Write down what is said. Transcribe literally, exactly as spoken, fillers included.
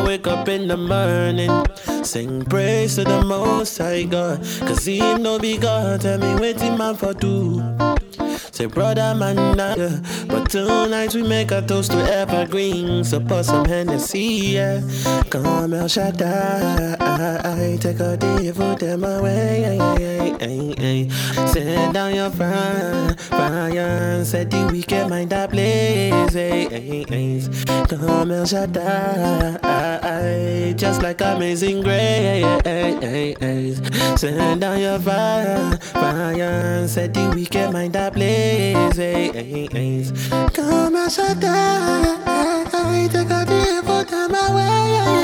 I wake up in the morning, sing praise to the Most High God. Cause he no be God, tell me waiting man for do. Say brother man, nah, yeah. But tonight we make a toast to evergreen. So pour some Hennessy, yeah. Come El Shaddai, take a day, put them away. Send down your fire, fire. Set the wicked mind that blaze. Come El Shaddai, just like Amazing Grace. Send down your fire, fire. Set the wicked mind that blaze. Come and shut down. Take a deep put them away.